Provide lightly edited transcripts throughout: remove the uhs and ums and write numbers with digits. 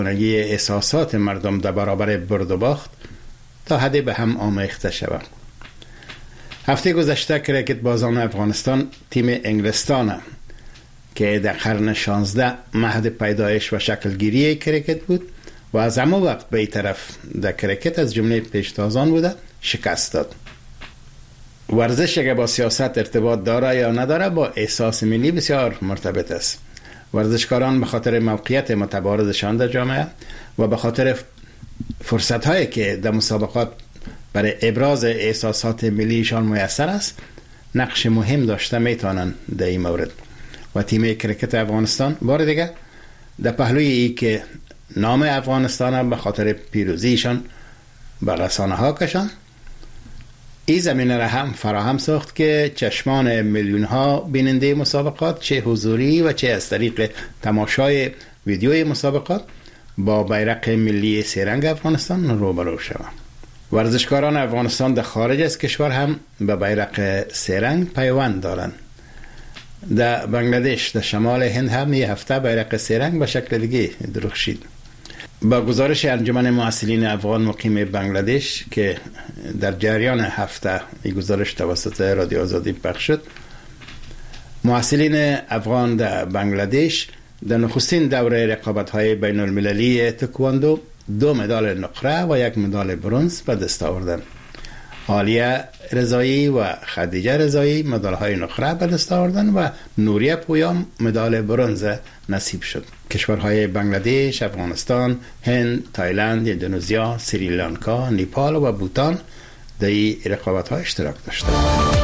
احساسات مردم در برابر برد و باخت تا حدی به هم آمیخته شود. هفته گذشته کریکت بازان افغانستان تیم انگلستان که در قرن 16 مهد پیدایش و شکلگیری کریکت بود و از همه وقت به این طرف در کریکت از جمله پیشتازان بوده شکست داد. ورزش اگر با سیاست ارتباط داره یا نداره با احساس ملی بسیار مرتبط است. ورزشکاران به خاطر موقعیت متبارزشان در جامعه و به خاطر فرصت هایی که در مسابقات برای ابراز احساسات ملیشان میسر است نقش مهم داشته میتونن در این مورد. و تیم کریکت افغانستان بار دیگه در پهلوی ای که نام افغانستان به خاطر پیروزیشان به رسانه ها کشان، این زمینه را هم فراهم ساخت که چشمان میلیون ها بیننده مسابقات چه حضوری و چه از طریق تماشای ویدیوی مسابقات با بیرق ملی سه‌رنگ افغانستان روبرو شوند. ورزشکاران افغانستان در خارج از کشور هم به بیرق سه‌رنگ پیوند دارند. در بنگلادش در شمال هند هم یه هفته بیرق سه‌رنگ به شکل دیگه درخشید. با گزارش انجمن محصلین افغان مقیم بنگلادش که در جریان هفته این گزارش توسط رادیو آزادی پخش شد، محصلین افغان در بنگلادش در نخستین دوره رقابت‌های بین المللی تکواندو 2 مدال نقره و 1 مدال برنز به دست آوردند. عالیه رضایی و خدیجه رضایی مدال‌های نقره به دست آوردند و نوریه پویام مدال برنز نصیب شد. کشورهای بنگلادش، افغانستان، هند، تایلند، اندونزیا، سریلانکا، نیپال و بوتان در این رقابت‌ها اشتراک داشتند.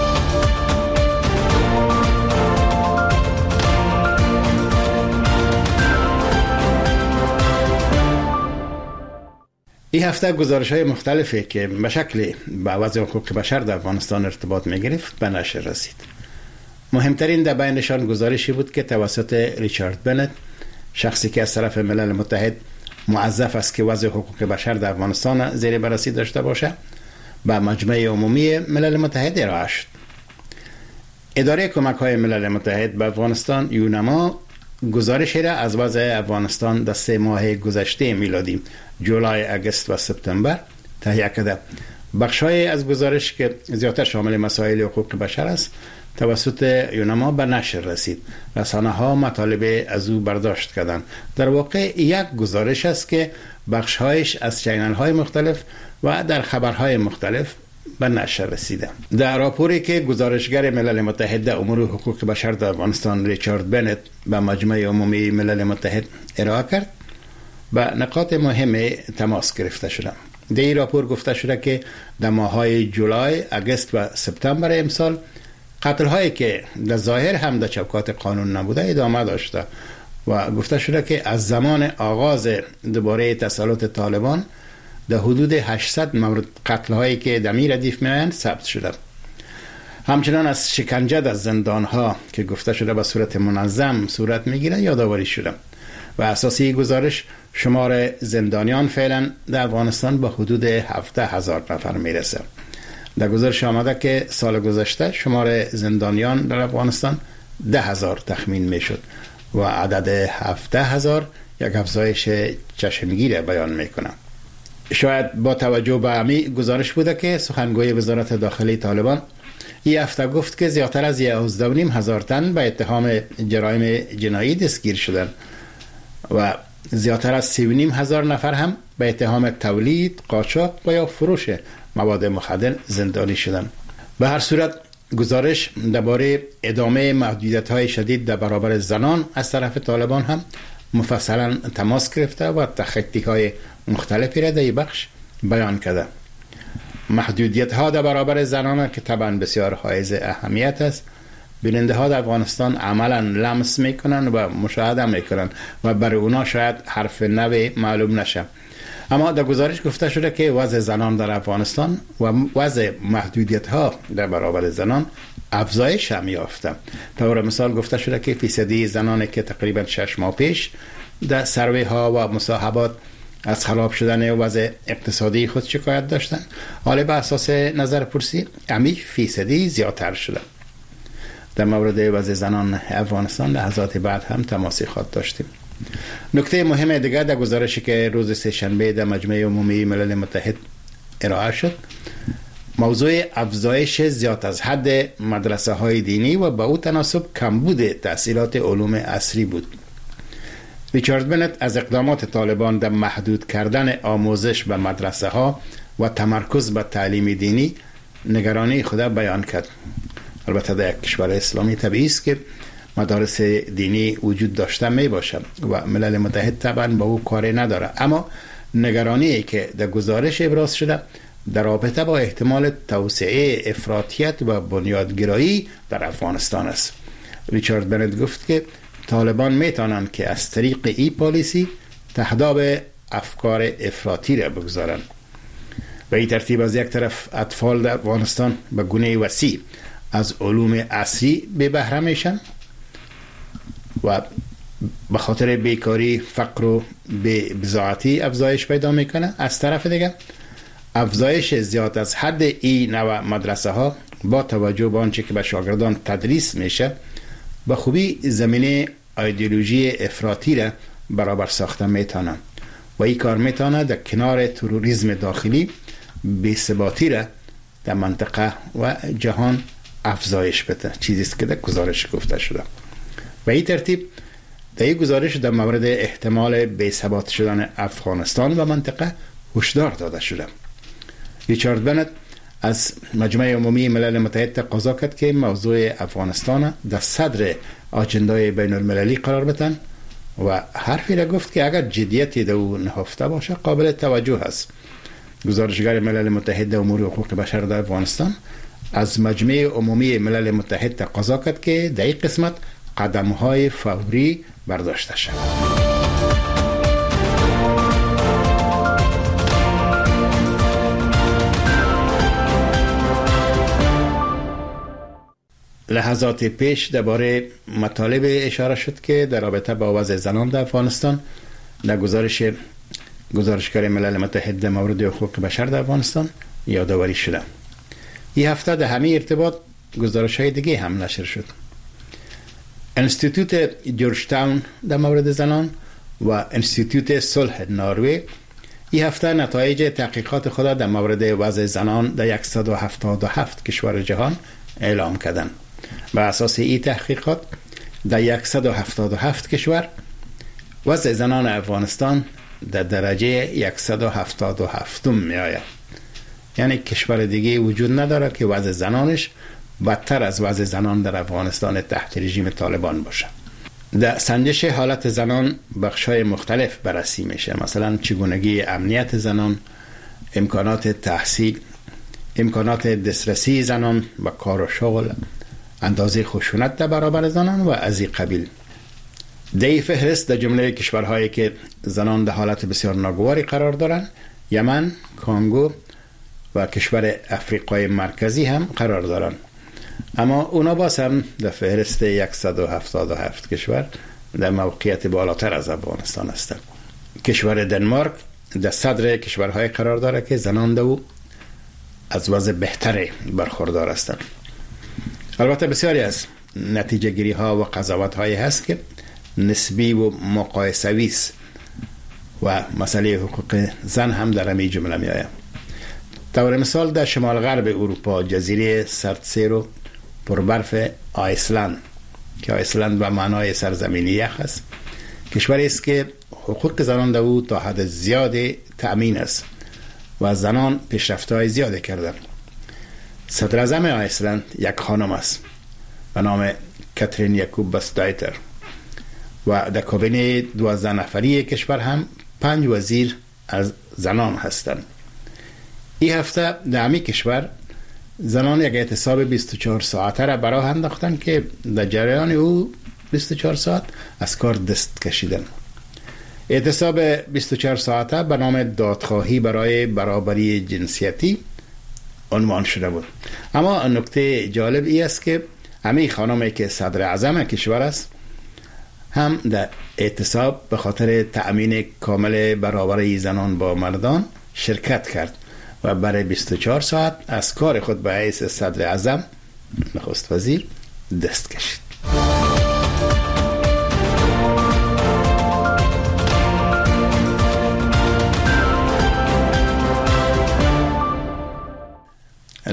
این هفته گزارش‌های مختلفی که به شکل با وضع حقوق بشر در افغانستان ارتباط می‌گرفت به نشر رسید. مهمترین در بینشان گزارشی بود که توسط ریچارد بنت، شخصی که از طرف ملل متحد موظف است که وضع حقوق بشر در افغانستان زیر بررسی داشته باشه، به مجمع عمومی ملل متحد ارائه شد. اداره کمک‌های ملل متحد به افغانستان یونما گزارشی را از وضع افغانستان در 3 ماه گذشته میلادی جولای، اگست و سپتامبر تهیه کرده. بخش‌های از گزارش که زیادتر شامل مسائل حقوق بشر است توسط یونما به نشر رسید. رسانه‌ها مطالب از او برداشت کردند. در واقع یک گزارش است که بخش‌هایش از چینل‌های مختلف و در خبرهای مختلف به نشر رسیده. در راپوری که گزارشگر ملل متحد در امور حقوق بشر در افغانستان ریچارد بنت به مجمع عمومی ملل متحد ارائه کرد، به نکات مهم تماس گرفته شده. در این راپور گفته شده که در ماه‌های جولای، اگست و سپتامبر امسال قتل‌هایی که در ظاهر هم در چوکات قانون نبوده ادامه داشته و گفته شده که از زمان آغاز دوباره تسلط طالبان در حدود 800 مورد قتل‌هایی که در این ردیف می‌آیند ثبت شده. همچنان از شکنجه در زندان‌ها که گفته شده به صورت منظم صورت می‌گیرد یادآوری شده و اساسی گزارش شمار زندانیان فعلا در افغانستان به حدود 17,000 نفر میرسه. در گزارش آمده که سال گذشته شمار زندانیان در افغانستان 10,000 تخمین میشد و عدد 17,000 یک افزایش چشمگیر بیان میکنه. شاید با توجه به همین گزارش بوده که سخنگوی وزارت داخلی طالبان این هفته گفت که زیادتر از 11,500 تن به اتهام جرایم جنایی دستگیر شدند و زیادتر از 3,500 نفر هم به اتهام تولید، قاچاق و یا فروش مواد مخدر زندانی شدند. به هر صورت گزارش درباره ادامه محدودیت‌های شدید در برابر زنان از طرف طالبان هم مفصلا تماس گرفته و تخطی‌های مختلفی را در این بخش بیان کرده. محدودیت‌ها در برابر زنان که طبعا بسیار حائز اهمیت است، بیننده ها در افغانستان عملا لمس میکنن و مشاهده میکنن و برای اونا شاید حرف نوی معلوم نشه. اما در گزارش گفته شده که وضع زنان در افغانستان و وضع محدودیت ها در برابر زنان افزایش هم یافته. طور مثال گفته شده که فیصدی زنانی که تقریبا 6 ماه پیش در سروی ها و مصاحبات از خراب شدن وضع اقتصادی خود شکایت داشتند، حالا به اساس نظر پرسی امی فیصدی زیادتر شده. در مورد وضع زنان افغانستان لحظات بعد هم تماسی خواهد داشتیم. نکته مهم دیگر در گزارشی که روز سه‌شنبه در مجمع عمومی ملل متحد ارائه شد موضوع افزایش زیاد از حد مدرسه های دینی و با او تناسب کمبود تحصیلات علوم عصری بود. ریچارد بنت از اقدامات طالبان در محدود کردن آموزش به مدرسه ها و تمرکز به تعلیم دینی نگرانی خود بیان کرد. البته در یک کشور اسلامی طبیعی است که مدارس دینی وجود داشته می باشد و ملل متحد طبعا با او کاری نداره، اما نگرانی که در گزارش ابراز شده در رابطه با احتمال توسعه افراطیت و بنیادگرایی در افغانستان است. ریچارد بنت گفت که طالبان میتونند که از طریق ای پالیسی تهداب افکار افراطی را بگذارند. به این ترتیب از یک طرف اطفال در افغانستان به گونه وسیع از علوم عصری به بهره میشن و به خاطر بیکاری، فقر و بی‌بضاعتی افزایش پیدا میکنه. از طرف دیگه افزایش زیاد از حد این نوع مدرسه ها با توجه به آنچه که به شاگردان تدریس میشه به خوبی زمینه ایدئولوژی افراطی را برابر ساخته میتونه و این کار میتونه در کنار تروریسم داخلی بی‌ثباتی را در منطقه و جهان افزایش بده، چیزی است که در گزارش گفته شده. به این ترتیب در این گزارش در مورد احتمال بی‌ثبات شدن افغانستان و منطقه هشدار داده شده. ریچارد بنت از مجمع عمومی ملل متحد تقاضا کرد که موضوع افغانستان در صدر آجندای بین المللی قرار بدن و حرفی را گفت که اگر جدیتی در او نهفته باشه قابل توجه است. گزارشگر ملل متحد امور حقوق بشر در افغانستان از مجمع عمومی ملل متحد تقاضا کرد که در این قسمت قدم‌های فوری برداشته شود. لحظات پیش درباره مطالب اشاره شد که در رابطه با وضع زنان در افغانستان در گزارشگر ملل متحد در مورد حقوق بشر در افغانستان یادآوری شده. این هفته در همین ارتباط گزارش‌های دیگه هم نشر شد. انستیتوت جورج تاون در مورد زنان و انستیتوت صلح نروژ این هفته نتایج تحقیقات خود در مورد وضع زنان در 177 کشور جهان اعلام کردند. بر اساس این تحقیقات در 177 کشور وضع زنان افغانستان در درجه 177 می آید. یعنی کشور دیگه وجود نداره که وضع زنانش بدتر از وضع زنان در افغانستان تحت رژیم طالبان باشه. در سنجش حالت زنان بخش‌های مختلف بررسی میشه، مثلا چگونگی امنیت زنان، امکانات تحصیل، امکانات دسترسی زنان و کار و شغل، اندازه خشونت در برابر زنان و از این قبیل. در فهرست در جمله کشورهایی که زنان در حالت بسیار ناگواری قرار دارند یمن، کانگو و کشور افریقای مرکزی هم قرار دارند، اما اونا باز هم در فهرست 177 کشور در موقعیت بالاتر از افغانستان هستند. کشور دنمارک در صدر کشورهای قرار داره که زنان در او از وضع بهتری برخوردار هستند. البته بسیاری از نتیجه گیری ها و قضاوت هایی هست که نسبی و مقایسوی است و مسئله حقوق زن هم در همین جمله می آید. طور مثال در شمال غرب اروپا جزیره سردسیر و پربرف آیسلند که آیسلند به معنای سرزمین یخ است، کشوری است که حقوق زنان در او تا حد زیادی تأمین است و زنان پیشرفت‌های زیادی کردند. صدر اعظم آیسلند یک خانم است به نام کاترین یاکوبس-دایتر و در کابینه 12 نفری کشور هم 5 وزیر از زنان هستند. این هفته در همین کشور زنان یک اعتصاب 24 ساعته را براه انداختند که در جریان او 24 ساعت از کار دست کشیدند. اعتصاب 24 ساعته به نام دادخواهی برای برابری جنسیتی عنوان شده بود. اما نکته جالب ای است که همین خانمی که صدر اعظم کشور است هم در اعتصاب به خاطر تأمین کامل برابری زنان با مردان شرکت کرد و برای 24 ساعت از کار خود به حیث صدر اعظم نخست وزیر دست کشید.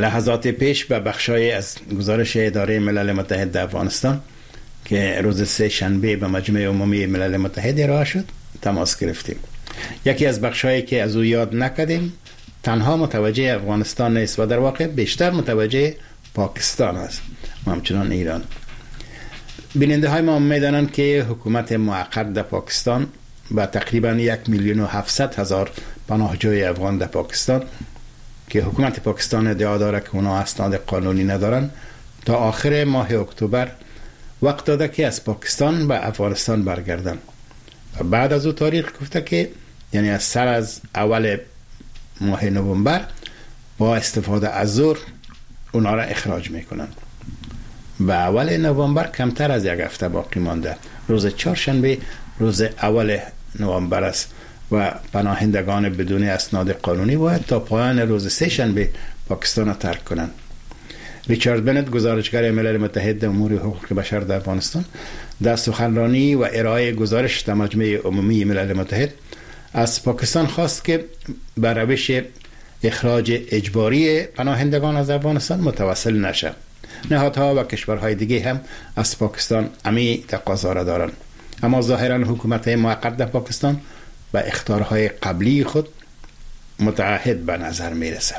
لحظات پیش به بخشای از گزارش اداره ملل متحد در افغانستان که روز سه شنبه به مجمع عمومی ملل متحد ارائه شد تماس گرفتیم. یکی از بخشایی که از او یاد نکردیم تنها متوجه افغانستان نیست و در واقع بیشتر متوجه پاکستان است و همچنان ایران. بیننده های ما میدانند که حکومت موقت در پاکستان با تقریبا 1,700,000 پناهجوی افغان در پاکستان که حکومت پاکستان ادعا داره که اونا اسناد قانونی ندارن تا آخر ماه اکتبر وقت داده که از پاکستان به افغانستان برگردن و بعد از او تاریخ گفته که یعنی از سر از اول ماه نوامبر با استفاده از زور اونا را اخراج میکنن. به اول نوامبر کمتر از یک هفته باقی مانده. روز چهارشنبه روز اول نوامبر است و پناهندگان بدون اسناد قانونی باید تا پایان روز سه شنبه پاکستان را ترک کنند. ریچارد بنت گزارشگر ملل متحد امور حقوق بشر در افغانستان در سخنرانی و ارائه گزارش در مجمع عمومی ملل متحد از پاکستان خواست که به روش اخراج اجباری پناهندگان از افغانستان متوسل نشه. نهادها و کشورهای دیگه هم از پاکستان امی تقاضا را دارند، اما ظاهرا حکومت موقت در پاکستان به اخطارهای قبلی خود متعهد به نظر میرسه.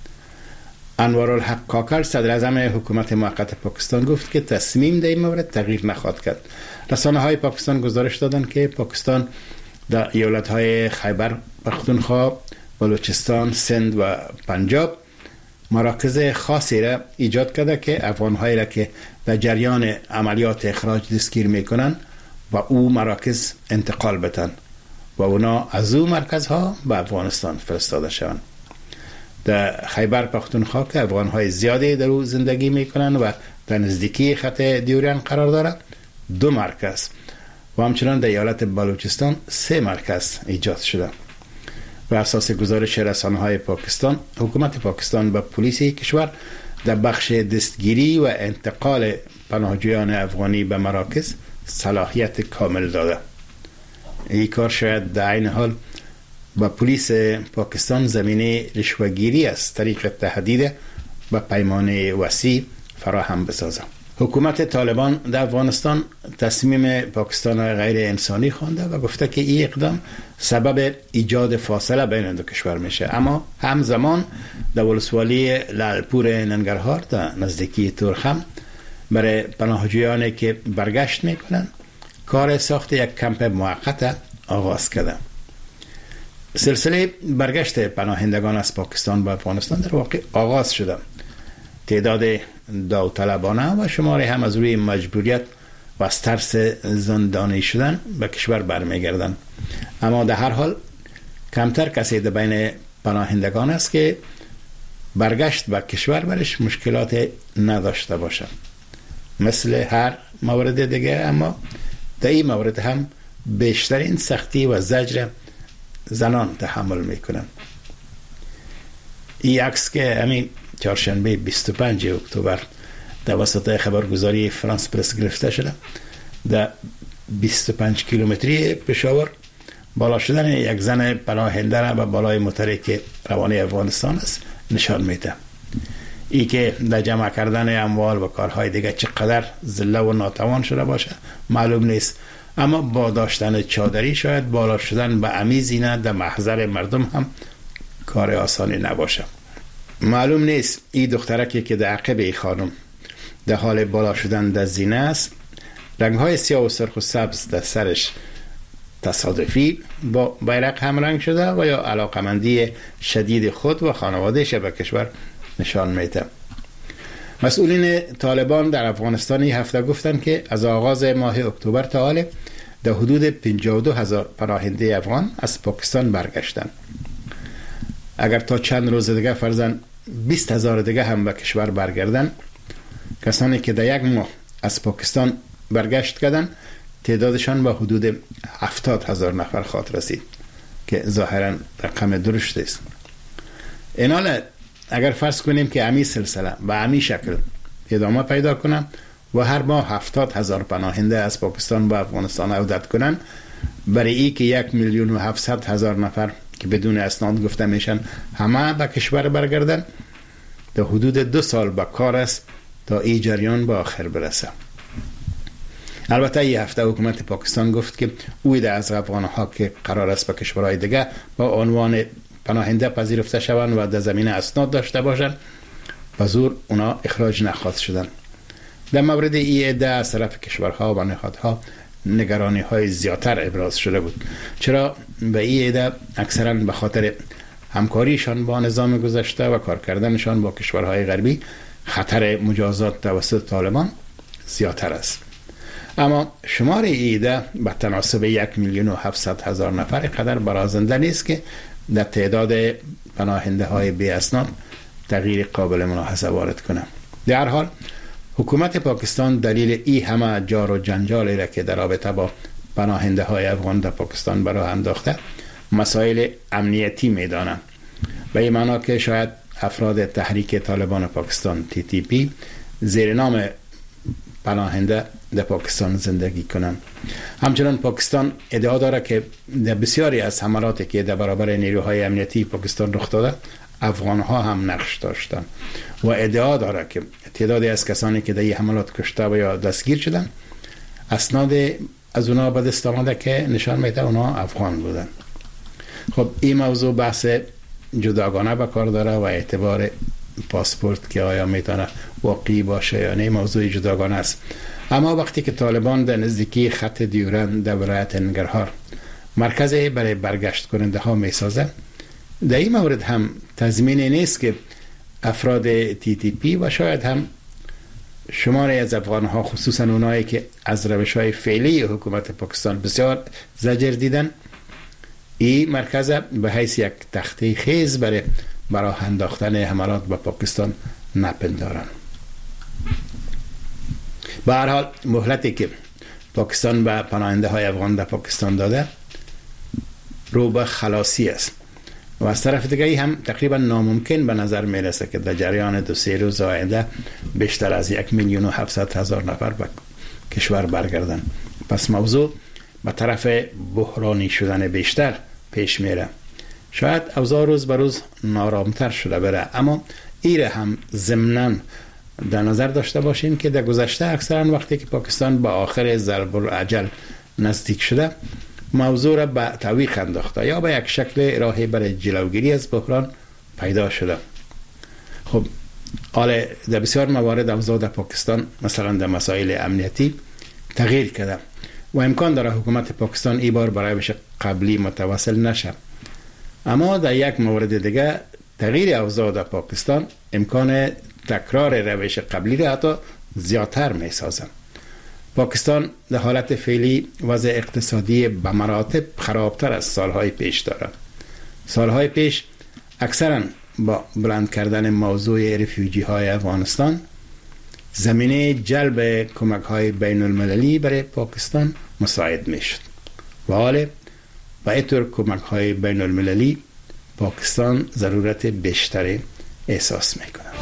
انوارالحق کاکر صدر اعظم حکومت موقت پاکستان گفت که تصمیم در این مورد تغییر نخواهد کرد. رسانه های پاکستان گزارش دادند که پاکستان در ایالت های خیبر پختونخوا، بلوچستان، سند و پنجاب مراکز خاصی را ایجاد کرده که افغان‌هایی را که در جریان عملیات اخراج دستگیر میکنن و او مراکز انتقال بدن و اونا از او مرکزها به افغانستان فرستاده شوند. در خیبر پختونخوا که افغان‌های زیادی در او زندگی میکنن و در نزدیکی خط دیوریان قرار داره 2 مرکز و همچنان در ایالت بلوچستان 3 مرکز ایجاد شده. بر اساس گزارش رسانه‌های پاکستان، حکومت پاکستان به پلیس کشور در بخش دستگیری و انتقال پناهجویان افغانی به مراکز صلاحیت کامل داده. این کار شاید در این حال با پلیس پاکستان زمینه رشوه‌گیری از طریق تهدید و پیمانه وسیع فراهم بسازد. حکومت طالبان در افغانستان تصمیم پاکستان را غیر انسانی خوانده و گفته که این اقدام سبب ایجاد فاصله بین دو کشور میشه، اما همزمان در ولسوالی لالپور ننگرهار در نزدیکی تورخم برای پناهجویانی که برگشت میکنن کار ساخت یک کمپ موقت آغاز کرده. سلسله برگشت پناهندگان از پاکستان به افغانستان در واقع آغاز شده. تعداد داوطلبانه و شماری هم از روی مجبوریت و از ترس زندانی شدن به کشور برمیگردند، اما در هر حال کمتر کسی در بین پناهندگان است که برگشت به کشور برش مشکلات نداشته باشه مثل هر مورد دیگه، اما در این مورد هم بیشترین سختی و زجر زنان تحمل میکنن. این عکس که همین چهارشنبه 25 اکتبر در وسط خبرگزاری فرانس پرس گرفته شده، در 25 کیلومتری پشاور بالا شدن یک زن پناهنده را به بالای موتری که روانه افغانستان است نشان میده. ای که در جمع کردن اموال و کارهای دیگه چقدر ذله و ناتوان شده باشه معلوم نیست، اما با داشتن چادری شاید بالا شدن به عمی زینه در محضر مردم هم کار آسانی نباشه. معلوم نیست این دخترکی که در عقب ای خانم در حال بالا شدن در زینه است رنگ‌های سیاه و سرخ و سبز در سرش تصادفی با بیرق همرنگ شده و یا علاقمندی شدید خود و خانواده‌اش به کشور نشان میده. مسئولین طالبان در افغانستان این هفته گفتند که از آغاز ماه اکتبر تا حال در حدود 52,000 پناهنده افغان از پاکستان برگشتند. اگر تا چند روز دیگه فرضاً 20,000 دیگه هم به کشور برگردن، کسانی که در یک ماه از پاکستان برگشت کردن تعدادشان به حدود 70,000 نفر خواهد رسید که ظاهراً رقم درشت است. این حال اگر فرض کنیم که امی سلسله به امی شکل ادامه پیدا کنن و هر ماه 70,000 پناهنده از پاکستان به افغانستان عودت کنن، برای ای که 1,700,000 نفر که بدون اسناد گفته میشن همه به کشور برگردن، در حدود 2 سال به کار است تا این جریان به آخر برسه. البته این هفته حکومت پاکستان گفت که او از افغانها که قرار است به کشورهای دیگه با عنوان پناهنده پذیرفته شوند و در زمینه اسناد داشته باشند به زور اونا اخراج نخواست شدن. در مورد این عده از طرف کشورها و نهادها نگرانی های زیادتر ابراز شده بود، چرا به این عده اکثرا به خاطر همکاریشان با نظام گذشته و کار کردنشان با کشورهای غربی خطر مجازات توسط طالبان زیادتر است. اما شمار این عده به تناسب 1,700,000 نفر قدر برازنده نیست که در تعداد پناهنده های بی اسناد تغییر قابل ملاحظه وارد کنه. در هر حال حکومت پاکستان دلیل این همه جار و جنجالی را که در رابطه با پناهنده های افغان در پاکستان برای انداخته مسائل امنیتی میدانه، به این معنا که شاید افراد تحریک طالبان پاکستان TTP زیر نام پناهنده در پاکستان زندگی کنند. همچنان پاکستان ادعا داره که در بسیاری از حملاتی که در برابر نیروهای امنیتی پاکستان رخ داده افغان ها هم نقش داشتند و ادعا داره که تعدادی از کسانی که در این حملات کشته و یا دستگیر شدن اسناد از اونا به دست آمده که نشان میده اونا افغان بودن. خب این موضوع بحث جداگانه به کار داره و اعتبار پاسپورت که آیا میتونه واقعی باشه یا نه موضوع جداگانه است. اما وقتی که طالبان در نزدیکی خط دیورن در ولایت ننگرهار مرکزی برای برگشت کننده ها میسازه، در این مورد هم تضمینی نیست که افراد TTP و شاید هم شماری از افغان ها خصوصا اونایی که از روش های فعلی حکومت پاکستان بسیار زجر دیدن این مرکز به حیث یک تخته خیز برای انداختن حملات به پاکستان نپندارن. به هر حال مهلتی که پاکستان به پناهنده های افغان در پاکستان داده رو به خلاصی است و از طرف دیگه هم تقریبا ناممکن به نظر میرسه که در جریان 2-3 روز آینده بیشتر از 1,700,000 نفر به کشور برگردن. پس موضوع به طرف بحرانی شدن بیشتر پیش میره. شاید اوضاع روز به روز نارامتر شده بره، اما ایره هم ضمناً در نظر داشته باشیم که در گذشته اکثرا وقتی که پاکستان به آخر ضرب الاجل نزدیک شده موضوع را به تعویق انداخته یا به یک شکل راهی برای جلوگیری از بحران پیدا شده. خب حالا در بسیار موارد اوضاع در پاکستان مثلا در مسائل امنیتی تغییر کرده و امکان داره حکومت پاکستان این بار برای روش قبلی متواصل نشه، اما در یک مورد دیگه تغییر اوضاع در پاکستان امکان تکرار روش قبلی را حتی زیادتر می سازن. پاکستان در حالت فعلی وضع اقتصادی به مراتب خرابتر از سالهای پیش دارد. سالهای پیش اکثرا با بلند کردن موضوع رفیوجی های افغانستان زمینه جلب کمک های بین المللی برای پاکستان مساعد می شد و حالا با اینطور کمک های بین المللی پاکستان ضرورت بیشتری احساس می کند.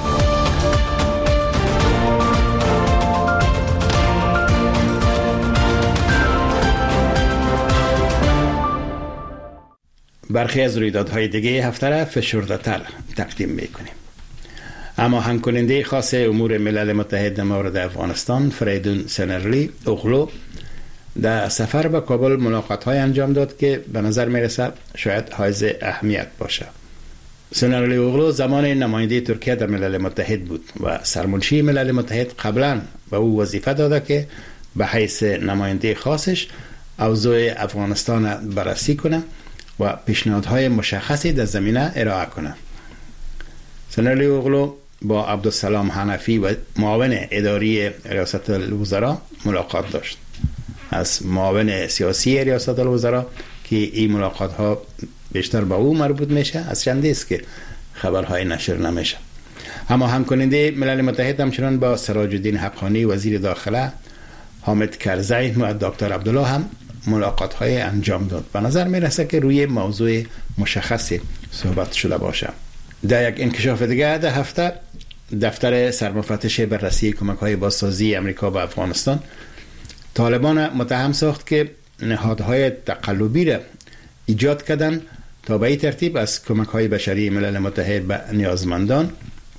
برخی از رویدادهای دیگه هفته را فشرده‌تر تقدیم میکنیم. اما همکننده خاص امور ملل متحد در مورد افغانستان فریدون سنرلی اوغلو در سفر به کابل ملاقات‌های انجام داد که به نظر میرسه شاید حائز اهمیت باشه. سنرلی اوغلو زمان نماینده ترکیه در ملل متحد بود و سرمنشی ملل متحد قبلا به او وظیفه داده که به حیث نماینده خاصش اوضاع افغانستان بررسی کنه و پیشنهادهای مشخصی در زمینه ارائه کنه. سنرلی اوغلو با عبدالسلام حنفی و معاون اداری ریاست الوزراء ملاقات داشت. از معاون سیاسی ریاست الوزراء که این ملاقات ها بیشتر با او مربوط میشه از چندی است که خبرهای نشر نمیشه. اما همکننده ملل متحد همچنان با سراج الدین حقانی وزیر داخله، حامد کرزی و دکتر عبدالله هم ملاقات های انجام داد. به نظر میرسه که روی موضوع مشخصی صحبت شده باشه. در یک انکشاف دیگه در هفته دفتر سرمفتش بررسی کمک های بازسازی امریکا به افغانستان طالبان متهم ساخت که نهادهای تقلبی را ایجاد کردن تا به این ترتیب از کمک های بشری ملل متحد به نیازمندان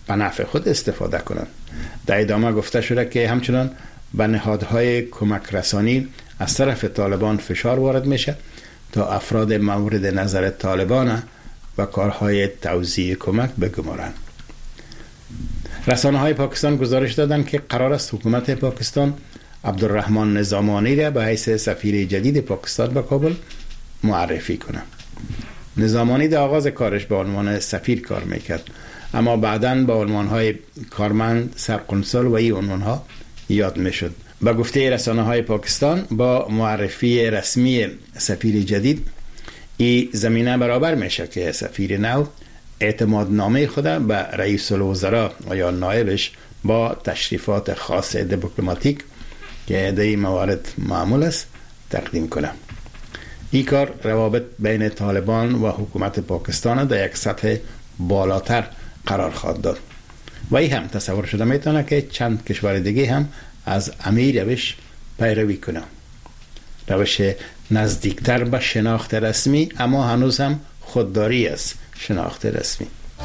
به نفع خود استفاده کنند. در ادامه گفته شده که همچنان به نهادهای کمک رسانی از طرف طالبان فشار وارد میشه تا افراد مورد نظر طالبان و کارهای توزیع کمک بگمارند. رسانه های پاکستان گزارش دادند که قرار است حکومت پاکستان عبدالرحمن نظامانی را به حیث سفیر جدید پاکستان به کابل معرفی کنه. نظامانی در آغاز کارش به عنوان سفیر کار میکرد، اما بعداً با عنوانهای کارمند، سرقنصل و این عنوانها یاد میشد. به گفته رسانه های پاکستان با معرفی رسمی سفیر جدید این زمینه برابر میشه که سفیر نو اعتمادنامه خود به رئیس الوزراء و یا نایبش با تشریفات خاص دیپلماتیک که در این موارد معمول است تقدیم کنه. این کار روابط بین طالبان و حکومت پاکستان در یک سطح بالاتر قرار خواهد داد و این هم تصور شده میتونه که چند کشور دیگه هم از امیر روش پیروی کنه. روش نزدیکتر به شناخت رسمی اما هنوز هم خودداری است شناخت رسمی.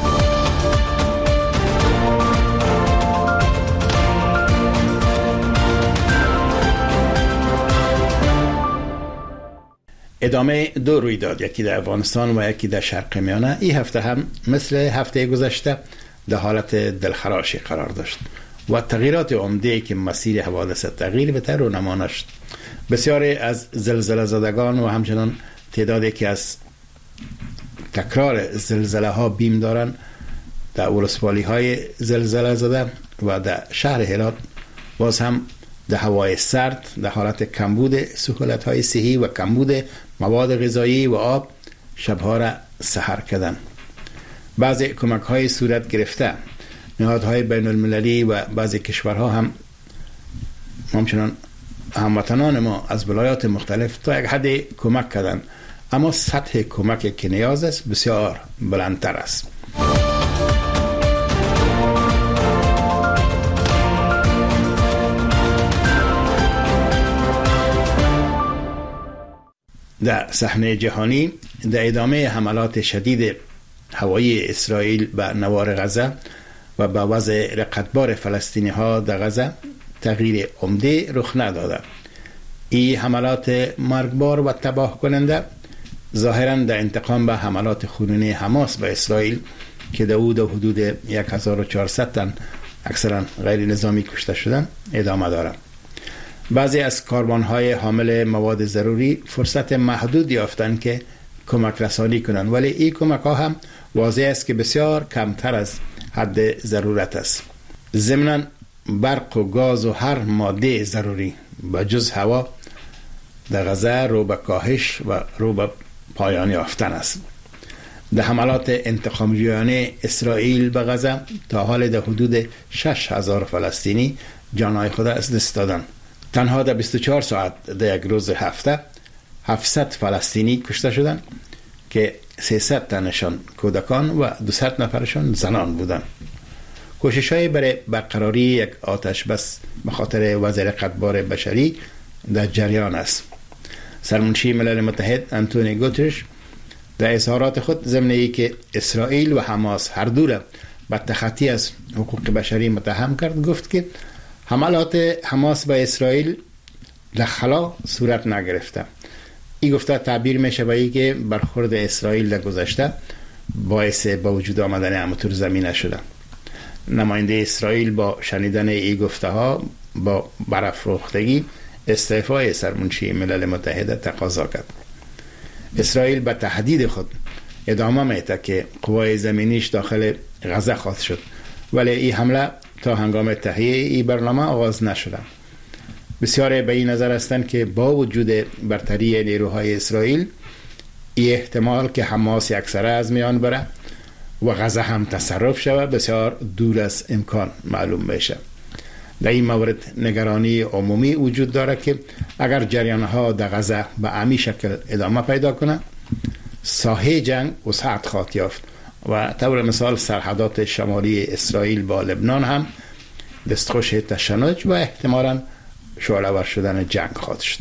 ادامه دو رویداد، یکی در افغانستان و یکی در شرق میانه، این هفته هم مثل هفته گذشته در حالت دلخراشی قرار داشت و تغییرات عمده که مسیر حوادث تغییر بده رونما نشد. بسیاری از زلزله زدگان و همچنان تعدادی که از تکرار زلزله ها بیم دارن در ولسوالی های زلزله زده و در شهر هرات باز هم در هوای سرد در حالت کمبود سهولت های صحی و کمبود مواد غذایی و آب شبها را سحر کردن. بعضی کمک های صورت گرفته، نهادهای بین المللی و بعضی کشورها هم همچنان هموطنان ما از ولایات مختلف تا یک حد کمک کردن، اما سطح کمک که نیاز است بسیار بلندتر است. در صحنه جهانی در ادامه حملات شدید هوایی اسرائیل به نوار غزه و به وضع رقتبار فلسطینی ها در غزه تغییر عمده رخ نداده. این حملات مرگبار و تباه کننده ظاهراً در انتقام به حملات خونینی حماس به اسرائیل که در حدود 1400 تن اکثرا غیر نظامی کشته شدن ادامه داره. بعضی از کاروان‌های حامل مواد ضروری فرصت محدود یافتند که کمک رسانی کنند، ولی این کمک ها هم واضح است که بسیار کمتر از حد ضرورت است. ضمناً برق و گاز و هر ماده ضروری به جز هوا در غزه رو به کاهش و رو به پایان یافتن است. در حملات انتقام‌جویانه اسرائیل به غزه تا حال در حدود 6000 فلسطینی جانهای خود از دست دادند. تنها در 24 ساعت در یک روز هفته 700 فلسطینی کشته شدند که 300 تنشان کودکان و 200 نفرشان زنان بودند. کوشش‌های برای برقراری یک آتش بس به خاطر وضع رقتبار بشری در جریان است. سرمنشی ملل متحد انتونی گوترش در اظهارات خود ضمن ای که اسرائیل و حماس هر دو را به تخطی از حقوق بشری متهم کرد، گفت که حملات حماس به اسرائیل در خلا صورت نگرفته. این گفته تعبیر میشه به ای که برخورد اسرائیل در گذشته باعث با وجود آمدن امطور زمین شده. نماینده اسرائیل با شنیدن این گفته ها با برافروختگی استعفای سرمنشی ملل متحد تقاضا کرد. اسرائیل به تهدید خود ادامه میده که قوای زمینیش داخل غزه خواهد شد، ولی این حمله تا هنگام تهیه این برنامه آغاز نشده. بسیاری به این نظر هستند که با وجود برتری نیروهای اسرائیل این احتمال که حماس یکسره از میان بره و غزه هم تصرف شود بسیار دور از امکان معلوم میشه. در این مورد نگرانی عمومی وجود داره که اگر جریان‌ها در غزه به عمی شکل ادامه پیدا کنه، ساحه جنگ وسعت خواهد یافت و طور مثال سرحدات شمالی اسرائیل با لبنان هم دستخوش تشنج و احتمالاً شعله‌ور شدن جنگ خواهد شد.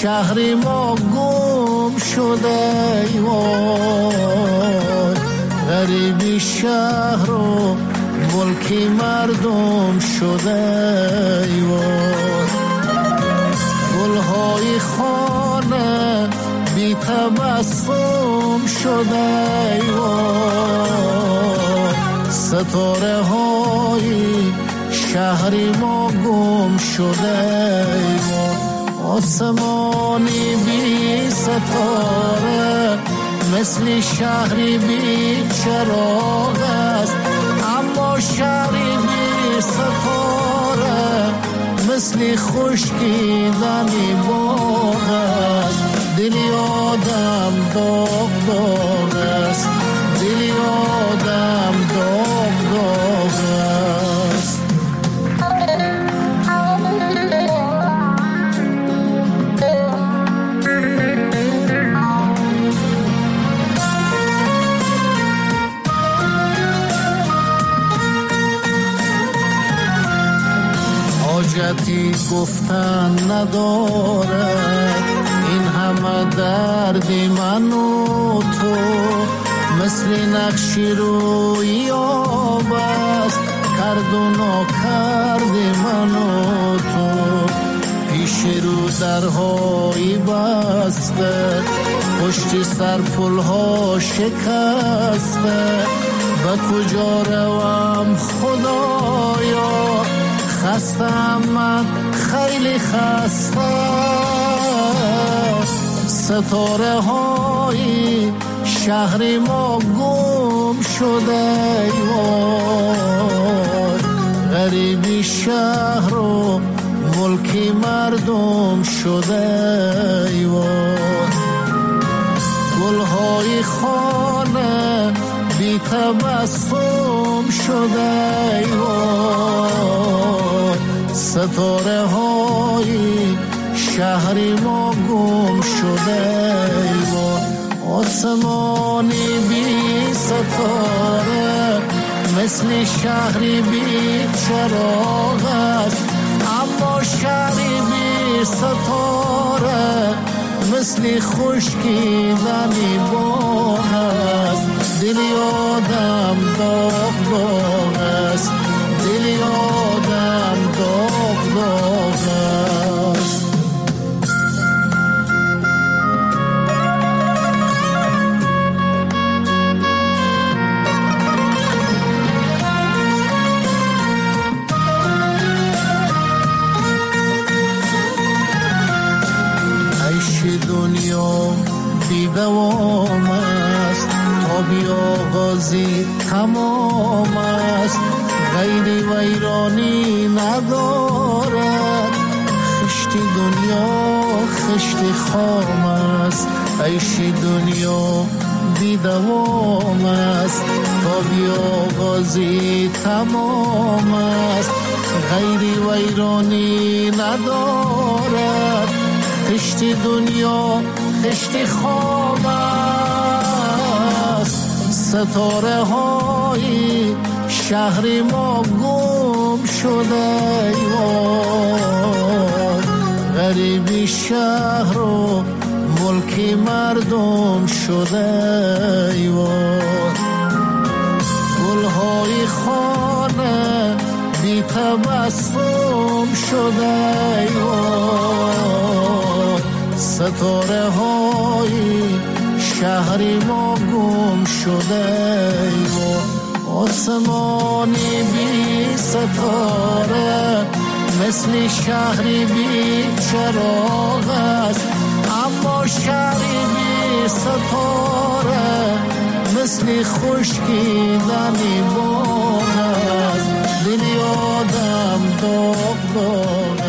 شهری ما گم شده وای، غریبی شهر و ملکی مردم شده وای، گلهای خانه بی تبسم شده وای، ستاره های شهری ما گم شده وای، آسمانی بی ستاره مثل شهری بی چراغ است، اما شهری بی ستاره مثل خشکیدنی باغ است، دلی آدم داغ داغ است، دلی آدم داغ داغ است. حاجتی گفتن ندارد این همه دردی من و تو، مثل نقشی روی آب است کرد و ناکرد من و تو، پیش رو درهایی بسته پشت سر پلها شکسته، به کجا روم خدایا خستم من خیلی خسته، ستاره های شهری ما گم شده وای، غریبی شهر و ملکی مردم شده وای، گلهای خانه بی تبسم شده وای، ستاره های شهری ما گم شده وای، آسمانی بی ستاره مثل شهری بی چراغ است، اما شهری بی ستاره مثل خشکیدنی باغ است، دلی آدم داغ داغ است، دلی آدم داغ داغ است. دنیا بی دوام است تا بی آغازی تمام است، غیری ویرانی ندارد خشتی دنیا خشتی خام است، عیش دنیا بی دوام است تا بی آغازی تمام است، غیری ویرانی ندارد خشتی دنیا خشتی خام است، ستاره های شهری ما گم شده وای، غریبی شهر و ملکی مردم شده وای، گلهای خانه بی تبسم شده وای، ستاره های شهری ما گم شده وای، آسمانی بی ستاره مثل شهری بی چراغ است، اما شهری بی ستاره مثل خشکیدنی باغ است، دلی آدم داغ داغ